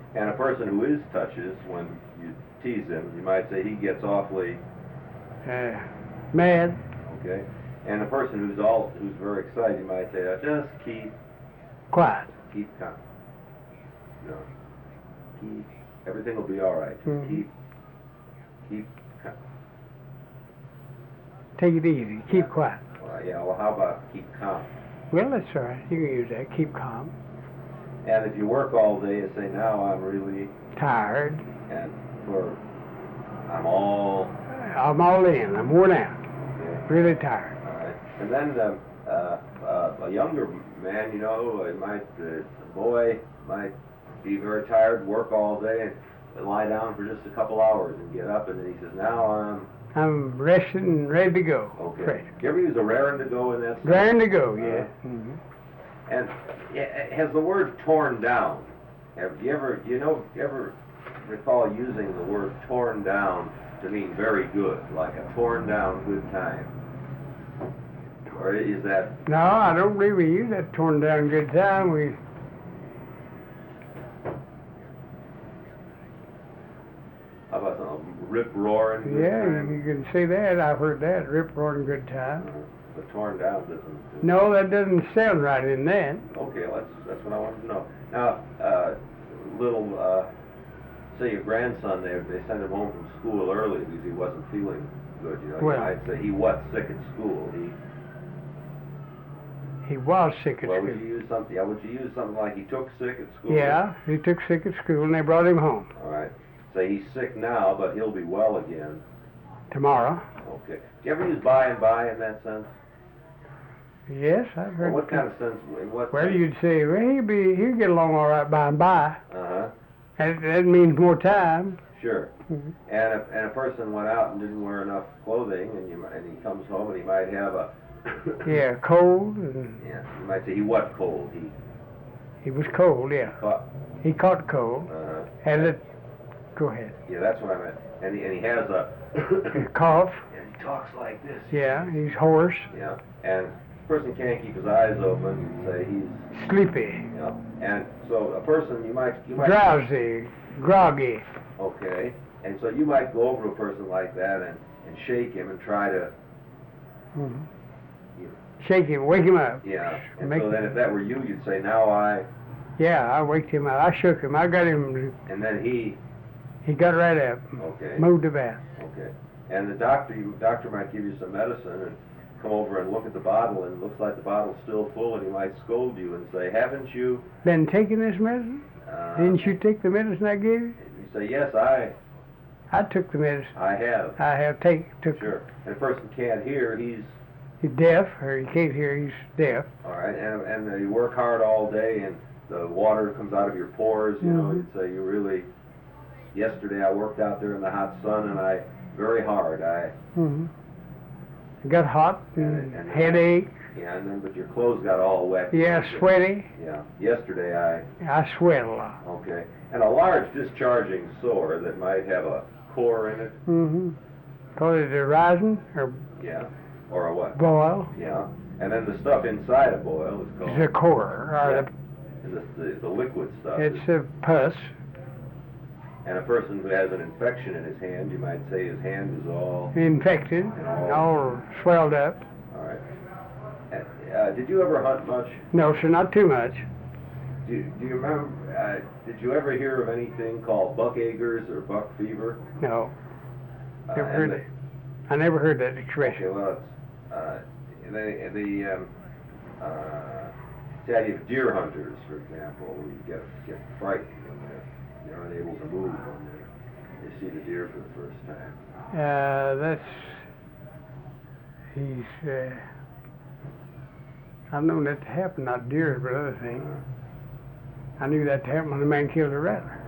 And a person who is touches, when you tease him, you might say he gets awfully mad. Okay. And a person who's very excited, you might say, just keep Quiet. Keep calm. No. Everything will be all right. Mm-hmm. Keep calm. Take it easy. Keep quiet. Well, how about keep calm? Well, that's all right. You can use that. Keep calm. And if you work all day, you say, now I'm really tired. And I'm all in. I'm worn out. Okay. Really tired. All right. And then a younger man, a boy might be very tired, work all day, and lie down for just a couple hours and get up, and then he says, now I'm rested and ready to go. Okay. Fresh. Do you ever use a raring to go in that sense? Raring to go, yeah. Mm-hmm. And has the word torn down, do you ever recall using the word torn down to mean very good, like a torn down good time? Or is that... No, I don't believe we use that torn down good time. How about some rip roaring good time? Yeah, you can say that. I've heard that, rip roaring good time. But torn down doesn't... No, that doesn't sound right in that. Okay, that's what I wanted to know. Now, say your grandson, they send him home from school early because he wasn't feeling good. Well, I'd say he was sick at school. He was sick at school. Would you use something? Would you use something like he took sick at school? Yeah, he took sick at school and they brought him home. All right. Say he's sick now, but he'll be well again tomorrow. Okay. Do you ever use by and by in that sense? Yes, I've heard. What kind of sense? You'd say, well, he'll get along all right by and by. That means more time. Sure. Mm-hmm. And a person went out and didn't wear enough clothing, and he comes home and he might have a cold. Yeah, you might say he was cold. He was cold. Yeah. He caught cold. Go ahead. Yeah, that's what I meant. And he has a cough. And he talks like this. Yeah, he's hoarse. Yeah, and the person can't keep his eyes open and say he's sleepy. Yeah, and so a person you might drowsy, groggy. Okay, and so you might go over to a person like that and shake him and try to shake him, wake him up. Yeah, and so then if that were you, you'd say, now I... Yeah, I waked him up. I shook him. I got him... And then he got right up. Okay. Moved about. Okay. And the doctor might give you some medicine and come over and look at the bottle, and it looks like the bottle's still full, and he might scold you and say, haven't you... Been taking this medicine? Didn't you take the medicine I gave you? You say, yes, I took the medicine. I have. I have took. Sure. And a person can't hear, he's deaf, or he can't hear, he's deaf. All right, and you work hard all day, and the water comes out of your pores, you know, you'd say, yesterday I worked out there in the hot sun, and very hard, got hot, and headache. Yeah, but your clothes got all wet. Yeah, sweaty. Yeah, yesterday I sweat a lot. Okay, and a large discharging sore that might have a core in it. Call it a rising, or... Yeah, or a what? Boil. Yeah, and then the stuff inside a boil is called... It's a core, or the liquid stuff. It's a pus. And a person who has an infection in his hand, you might say his hand is all... Infected, all swelled up. All right. Did you ever hunt much? No, sir, not too much. Do you remember, did you ever hear of anything called buck-agers or buck fever? No. I never heard that expression. Okay, well, say you have deer hunters, for example, who get frightened when they're unable to move when they see the deer for the first time. I've known that to happen, not deer, but other things. I knew that to happen when a man killed a rattler.